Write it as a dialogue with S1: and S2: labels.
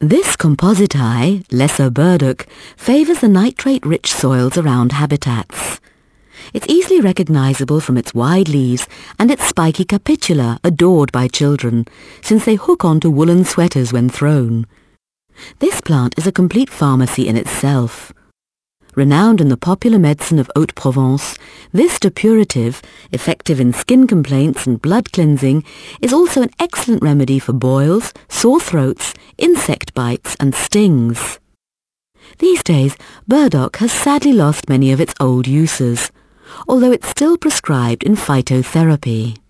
S1: This compositae, lesser burdock, favours the nitrate-rich soils around habitats. It's easily recognizable from its wide leaves and its spiky capitula adored by children, since they hook onto woolen sweaters when thrown. This plant is a complete pharmacy in itself. Renowned in the popular medicine of Haute-Provence, this depurative, effective in skin complaints and blood cleansing, is also an excellent remedy for boils, sore throats, insect bites and stings. These days, burdock has sadly lost many of its old uses, although it's still prescribed in phytotherapy.